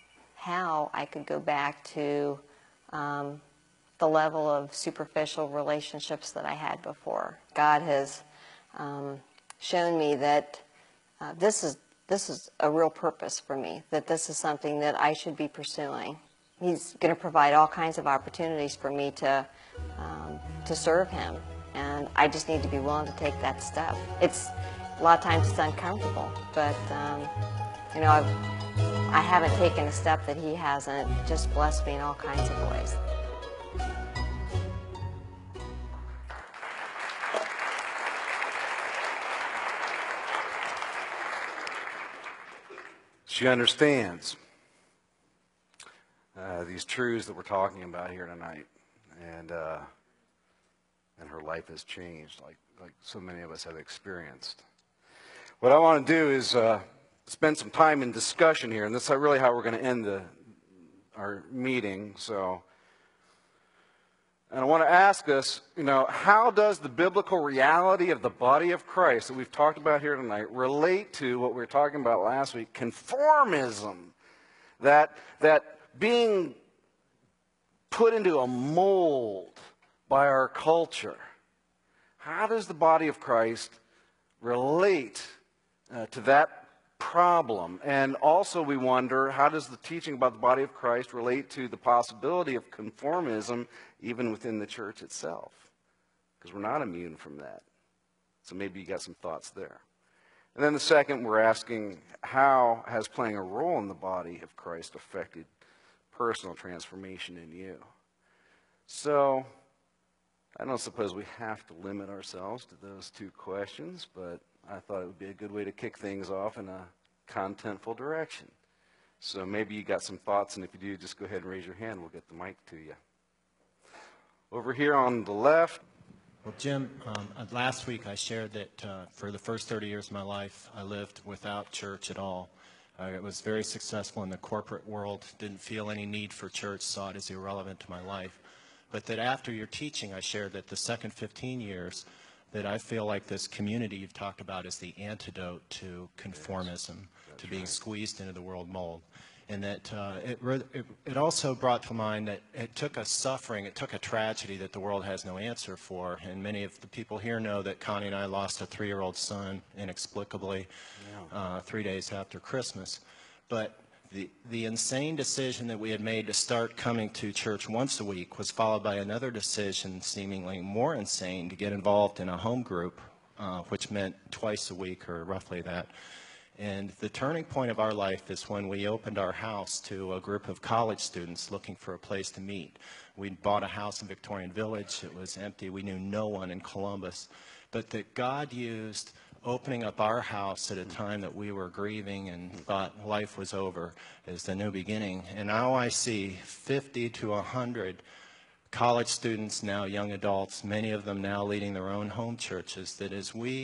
S3: how I could go back to um, the level of superficial relationships that I had before. God has um, shown me that uh, this is this is a real purpose for me, that this is something that I should be pursuing. He's going to provide all kinds of opportunities for me to um, to serve Him, and I just need to be willing to take that step. It's a lot of times it's uncomfortable, but um, you know, I've, I haven't taken a step that He hasn't just blessed me in all kinds of ways.
S2: She understands uh, these truths that we're talking about here tonight, and uh, and her life has changed, like like so many of us have experienced. What I want to do is uh, spend some time in discussion here, and this is really how we're going to end the our meeting. So, and I want to ask us, you know, how does the biblical reality of the body of Christ that we've talked about here tonight relate to what we were talking about last week, conformism, that that being put into a mold by our culture? How does the body of Christ relate uh, to that problem? And also we wonder, how does the teaching about the body of Christ relate to the possibility of conformism even within the church itself? Because we're not immune from that. So maybe you got some thoughts there. And then the second, we're asking, how has playing a role in the body of Christ affected personal transformation in you? So I don't suppose we have to limit ourselves to those two questions, but I thought it would be a good way to kick things off in a contentful direction. So maybe you got some thoughts, and if you do, just go ahead and raise your hand. We'll get the mic to you. Over here on the left.
S4: Well, Jim, um, last week I shared that uh, for the first thirty years of my life, I lived without church at all. I was very successful in the corporate world, didn't feel any need for church, saw it as irrelevant to my life. But that after your teaching, I shared that the second fifteen years, that I feel like this community you've talked about is the antidote to conformism, yes, to being right. squeezed into the world mold. And that uh, it, it, it also brought to mind that it took a suffering, it took a tragedy that the world has no answer for. And many of the people here know that Connie and I lost a three-year-old son inexplicably yeah. uh, three days after Christmas. But the, the insane decision that we had made to start coming to church once a week was followed by another decision, seemingly more insane, to get involved in a home group, uh, which meant twice a week or roughly that. And the turning point of our life is when we opened our house to a group of college students looking for a place to meet. We'd bought a house in Victorian Village. It was empty. We knew no one in Columbus. But that God used opening up our house at a time that we were grieving and thought life was over as the new beginning. And now I see fifty to one hundred college students, now young adults, many of them now leading their own home churches, that as we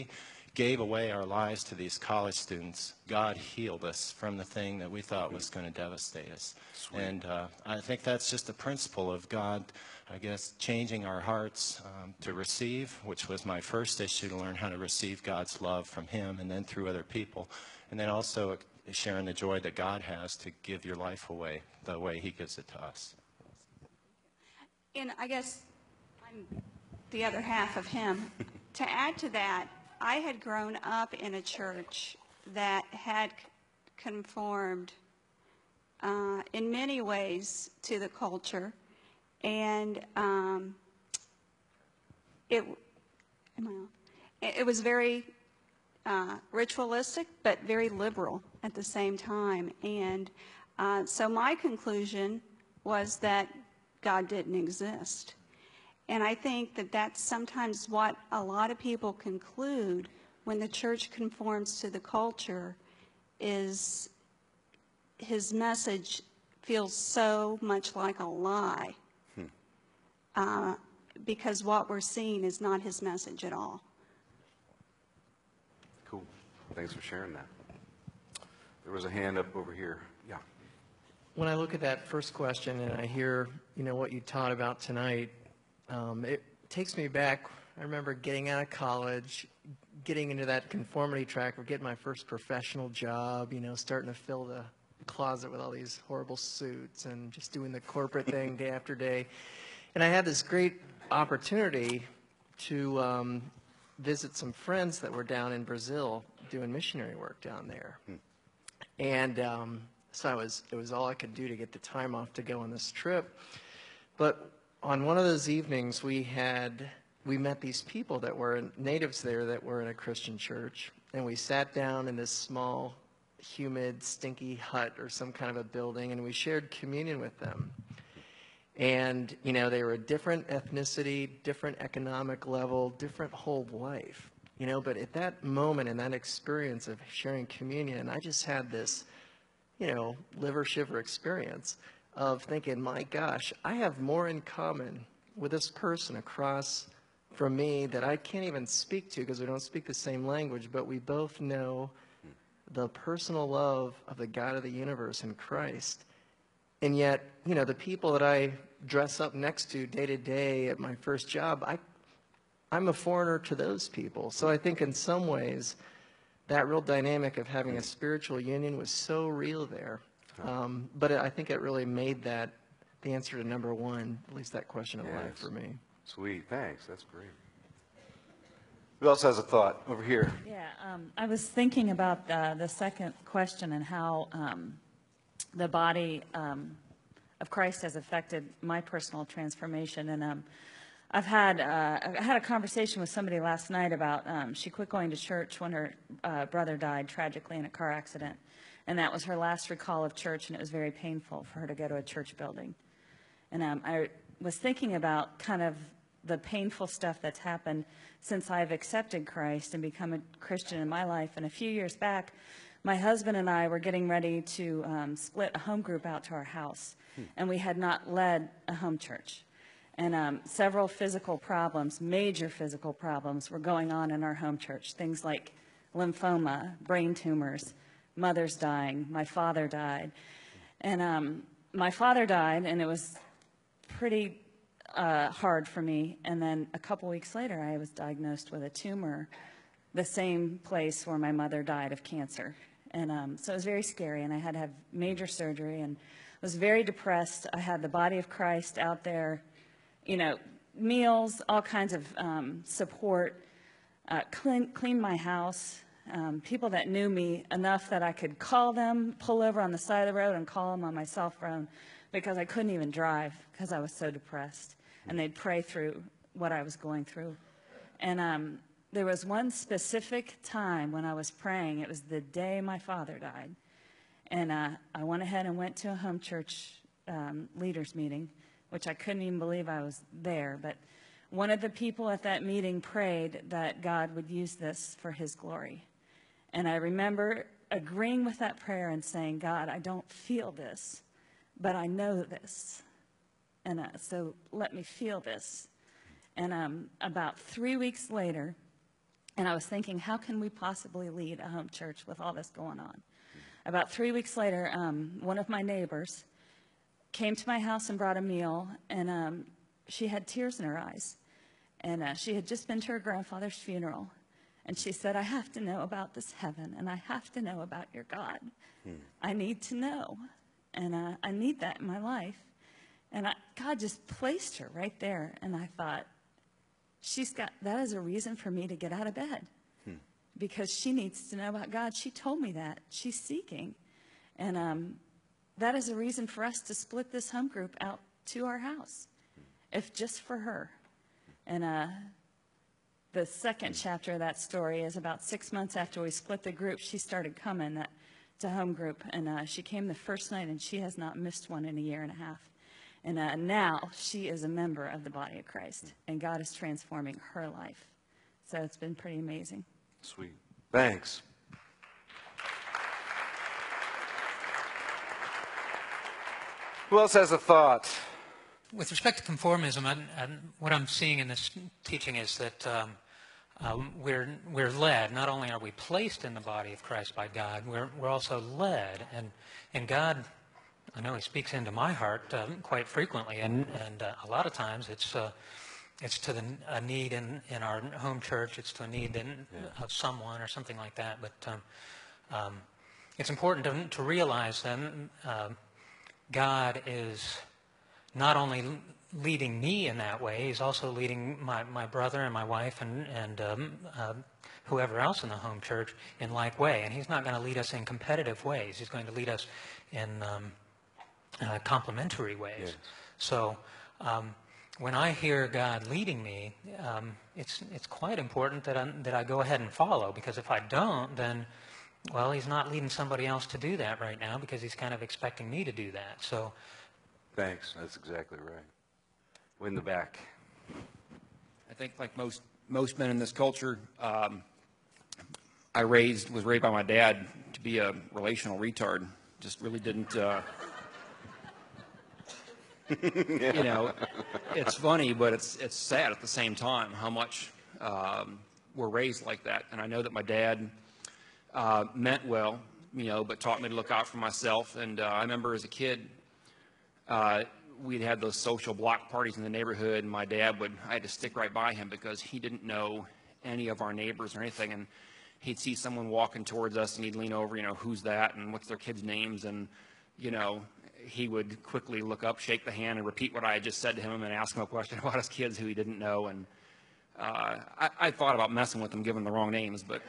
S4: gave away our lives to these college students, God healed us from the thing that we thought was going to devastate us. Sweet. And uh, I think that's just the principle of God, I guess, changing our hearts um, to receive, which was my first issue, to learn how to receive God's love from him and then through other people. And then also sharing the joy that God has to give your life away the way he gives it to us.
S5: And I guess I'm the other half of him. To add to that, I had grown up in a church that had conformed uh, in many ways to the culture, and um, it, am I on? it, it was very uh, ritualistic, but very liberal at the same time. And uh, so my conclusion was that God didn't exist. And I think that that's sometimes what a lot of people conclude when the church conforms to the culture, is his message feels so much like a lie, hmm. uh, because what we're seeing is not his message at all.
S2: Cool. Thanks for sharing that. There was a hand up over here. Yeah.
S6: When I look at that first question and I hear, you know, what you taught about tonight, um, it takes me back. I remember getting out of college, getting into that conformity track, or getting my first professional job, you know, starting to fill the closet with all these horrible suits and just doing the corporate thing day after day. And I had this great opportunity to um, visit some friends that were down in Brazil doing missionary work down there. Hmm. And um, so I was, it was all I could do to get the time off to go on this trip. But on one of those evenings, we had, we met these people that were natives there that were in a Christian church. And we sat down in this small, humid, stinky hut or some kind of a building, and we shared communion with them. And, you know, they were a different ethnicity, different economic level, different whole life, you know. But at that moment, in that experience of sharing communion, I just had this, you know, liver shiver experience of thinking, my gosh, I have more in common with this person across from me that I can't even speak to because we don't speak the same language, but we both know the personal love of the God of the universe in Christ. And yet, you know, the people that I dress up next to day to day at my first job, I, I'm a foreigner to those people. So I think in some ways, that real dynamic of having a spiritual union was so real there. Um, but I think it really made that the answer to number one, at least that question of
S2: yes.
S6: life for me.
S2: Sweet, thanks. That's great. Who else has a thought over here?
S7: Yeah, um, I was thinking about uh, the second question and how um, the body um, of Christ has affected my personal transformation. And um, I've had uh, I had a conversation with somebody last night about um, she quit going to church when her uh, brother died tragically in a car accident. And that was her last recall of church, and it was very painful for her to go to a church building. And um, I was thinking about kind of the painful stuff that's happened since I've accepted Christ and become a Christian in my life. And a few years back, my husband and I were getting ready to um, split a home group out to our house, hmm. and we had not led a home church. And um, several physical problems, major physical problems, were going on in our home church. Things like lymphoma, brain tumors, mother's dying, my father died. And um, my father died, and it was pretty uh, hard for me. And then a couple weeks later, I was diagnosed with a tumor, the same place where my mother died of cancer. And um, so it was very scary, and I had to have major surgery, and was very depressed. I had the body of Christ out there, you know, meals, all kinds of um, support, uh, clean, clean my house. Um, people that knew me enough that I could call them, pull over on the side of the road and call them on my cell phone, because I couldn't even drive because I was so depressed. And they'd pray through what I was going through. And um, there was one specific time when I was praying. It was the day my father died. And uh, I went ahead and went to a home church um, leaders meeting, which I couldn't even believe I was there. But one of the people at that meeting prayed that God would use this for his glory. And I remember agreeing with that prayer and saying, God, I don't feel this, but I know this. And uh, so let me feel this. And um, about three weeks later, And I was thinking, how can we possibly lead a home church with all this going on? About three weeks later, um, one of my neighbors came to my house and brought a meal, and um, she had tears in her eyes. And uh, she had just been to her grandfather's funeral. And she said, I have to know about this heaven, and I have to know about your God. Hmm. I need to know, and uh, I need that in my life. And I, God just placed her right there, and I thought, she's got, that is a reason for me to get out of bed, hmm. because she needs to know about God. She told me that. She's seeking. And um, that is a reason for us to split this home group out to our house, hmm. if just for her. And uh, the second chapter of that story is about six months after we split the group, she started coming that, to home group. And uh, she came the first night, and she has not missed one in a year and a half. And uh, now she is a member of the body of Christ, and God is transforming her life. So it's been pretty amazing.
S2: Sweet. Thanks. Who else has a thought?
S8: With respect to conformism, I, I, what I'm seeing in this teaching is that um, uh, we're we're led. Not only are we placed in the body of Christ by God, we're we're also led, and and God, I know He speaks into my heart uh, quite frequently, and and uh, a lot of times it's uh, it's to the, a need in, in our home church. It's to a need in, yeah. of someone or something like that. But um, um, it's important to to realize that uh, God is not only leading me in that way, He's also leading my, my brother and my wife and, and um, uh, whoever else in the home church in like way. And He's not going to lead us in competitive ways. He's going to lead us in um, uh, complementary ways. Yes. So um, when I hear God leading me, um, it's it's quite important that I, that I go ahead and follow, because if I don't, then, well, He's not leading somebody else to do that right now, because He's kind of expecting me to do that. So.
S2: Thanks. That's exactly right. In the back.
S9: I think, like most most men in this culture, um, I raised was raised by my dad to be a relational retard. Just really didn't. Uh, yeah. You know, it's funny, but it's it's sad at the same time how much um, we're raised like that. And I know that my dad uh, meant well, you know, but taught me to look out for myself. And uh, I remember as a kid. Uh, we'd had those social block parties in the neighborhood, and my dad would, I had to stick right by him because he didn't know any of our neighbors or anything, and he'd see someone walking towards us, and he'd lean over, you know, who's that, and what's their kids' names, and, you know, he would quickly look up, shake the hand, and repeat what I had just said to him and ask him a question about his kids who he didn't know, and uh, I, I thought about messing with them, giving the wrong names, but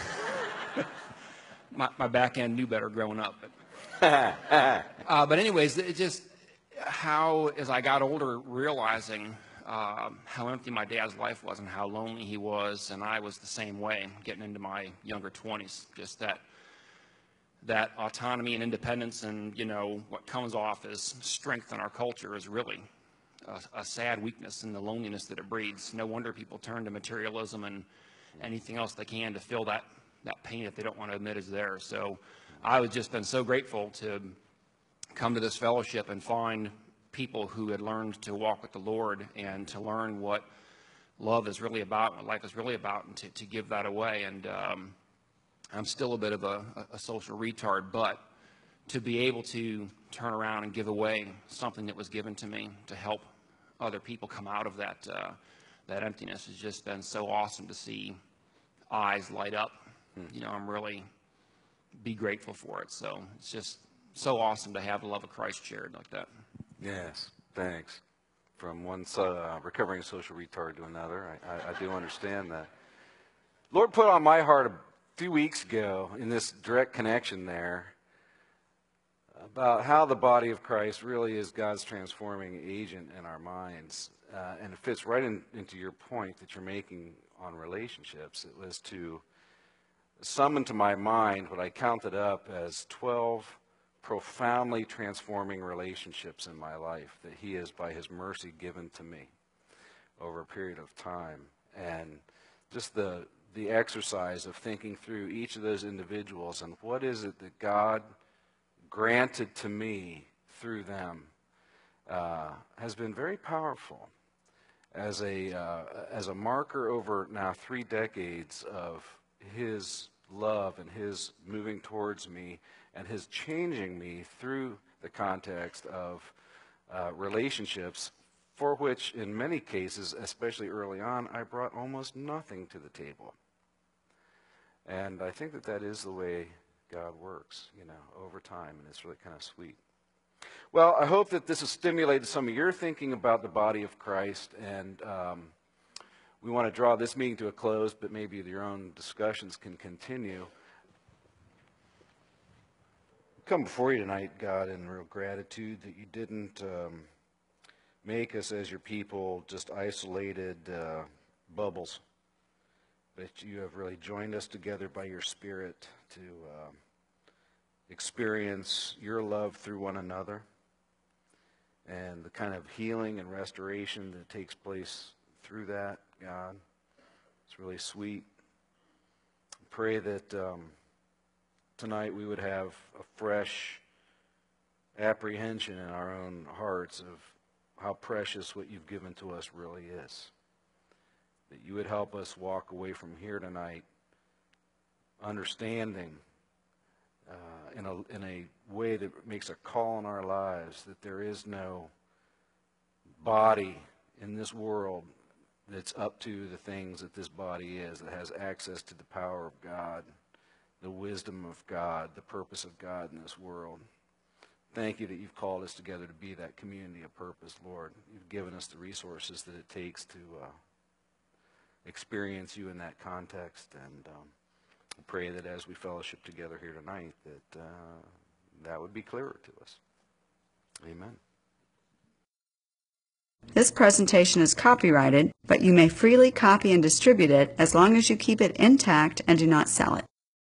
S9: my, my back end knew better growing up. But, uh, but anyways, it just... how, as I got older, realizing uh, how empty my dad's life was and how lonely he was, and I was the same way, getting into my younger twenties, just that that autonomy and independence and, you know, what comes off as strength in our culture is really a, a sad weakness in the loneliness that it breeds. No wonder people turn to materialism and anything else they can to fill that, that pain that they don't want to admit is there. So I was just been so grateful to come to this fellowship and find people who had learned to walk with the Lord and to learn what love is really about, what life is really about, and to, to give that away. And um, I'm still a bit of a, a social retard, but to be able to turn around and give away something that was given to me to help other people come out of that, uh, that emptiness has just been so awesome to see eyes light up. Hmm. You know, I'm really be grateful for it. So it's just so awesome to have the love of Christ shared like that.
S2: Yes, thanks. From one uh, recovering social retard to another, I, I, I do understand that. Lord put on my heart a few weeks ago in this direct connection there about how the body of Christ really is God's transforming agent in our minds. Uh, and it fits right in, into your point that you're making on relationships. It was to summon to my mind what I counted up as twelve profoundly transforming relationships in my life that He has, by His mercy, given to me over a period of time. And just the the exercise of thinking through each of those individuals and what is it that God granted to me through them uh, has been very powerful. as a, uh, as a marker over now three decades of his love and his moving towards me and his changing me through the context of uh, relationships, for which in many cases, especially early on, I brought almost nothing to the table. And I think that that is the way God works, you know, over time, and it's really kind of sweet. Well, I hope that this has stimulated some of your thinking about the body of Christ, and um, we want to draw this meeting to a close, but maybe your own discussions can continue. Come before you tonight, God, in real gratitude that you didn't um, make us as your people just isolated uh, bubbles, but you have really joined us together by your Spirit to uh, experience your love through one another and the kind of healing and restoration that takes place through that, God. It's really sweet. I pray that um, tonight we would have a fresh apprehension in our own hearts of how precious what you've given to us really is. That you would help us walk away from here tonight understanding uh, in a in a way that makes a call in our lives that there is no body in this world that's up to the things that this body is, that has access to the power of God, the wisdom of God, the purpose of God in this world. Thank you that you've called us together to be that community of purpose, Lord. You've given us the resources that it takes to uh, experience you in that context, and um, I pray that as we fellowship together here tonight, that uh, that would be clearer to us. Amen.
S1: This presentation is copyrighted, but you may freely copy and distribute it as long as you keep it intact and do not sell it.